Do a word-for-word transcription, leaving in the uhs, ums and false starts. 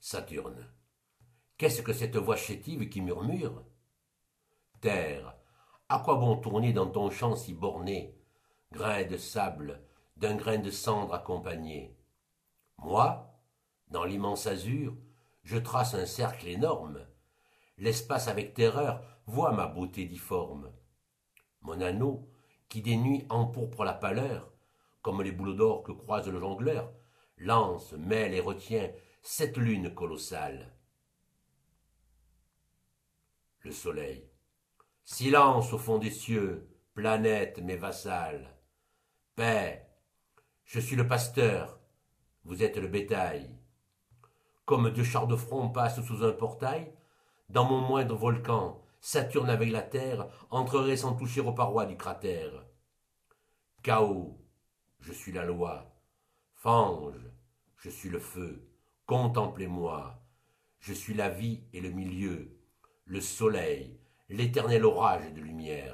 Saturne. Qu'est-ce que cette voix chétive qui murmure? Terre, à quoi bon tourner dans ton champ si borné, grain de sable, d'un grain de cendre accompagné? Moi, dans l'immense azur, je trace un cercle énorme. L'espace avec terreur voit ma beauté difforme. Mon anneau, qui des nuits empourpre la pâleur, comme les bouleaux d'or que croise le jongleur, lance, mêle et retient cette lune colossale. Le soleil. Silence au fond des cieux, planètes mes vassales. Paix, je suis le pasteur, vous êtes le bétail. Comme deux chars de front passent sous un portail, dans mon moindre volcan, Saturne avec la terre entrerait sans toucher aux parois du cratère. Chaos, je suis la loi. Fange, je suis le feu. Contemplez-moi. Je suis la vie et le milieu, le soleil, l'éternel orage de lumière.